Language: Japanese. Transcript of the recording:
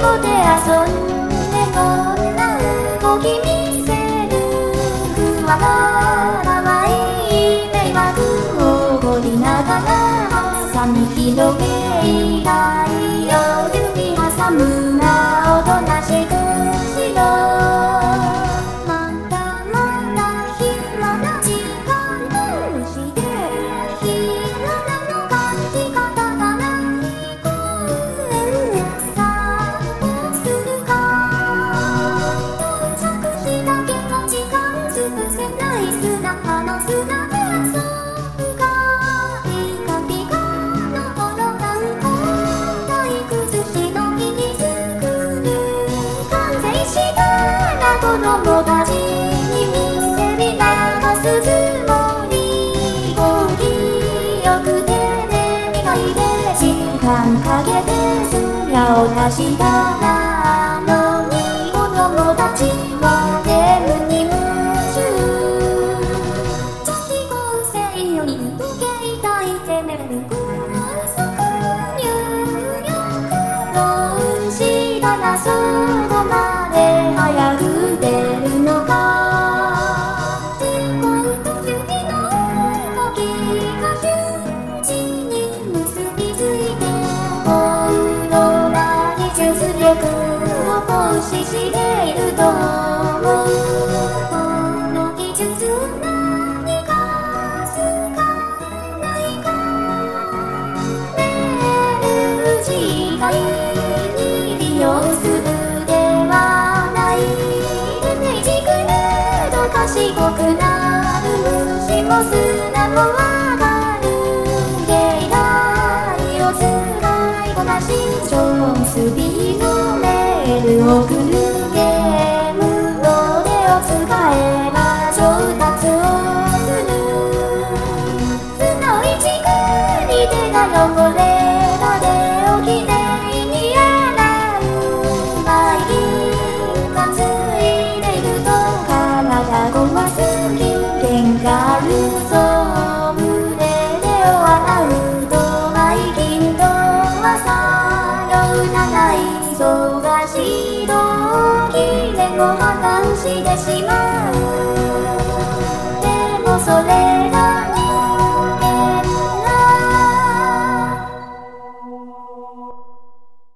語で遊んでこんな動き見せるくわがまい迷惑を掘りながら寒気の芸が指挟むなおとなしくしろまだまだ暇な時間無視で暇なの感じ方がない公園散歩するか到着したけど時間潰せない砂の砂で遊ぶかピカピカのこの観光体崩しの木に作る完成したら子供たちに見せびらかすつもり根気よく手で磨いて時間かけてすやを出したのに子供たちはゲームに夢中女子高生より時計抱いてめる高速入浴の牛がなそこまで早く出るのか時間と指の動きが十字に結びついてオーロラに術力を行使していると思うこの技術何か使えないかエネルギーがに利用するではないイメージくると賢くなる虫も砂もわかる芸大を使いこなし超スピードメールを送るゲームの腕を使えば上達をする素の一くに手が汚れたでをきれいに洗う毎日がついていると体壊す喧嘩あるそう胸でを洗うと毎金と朝夜長い忙しいときでも破綻してしまう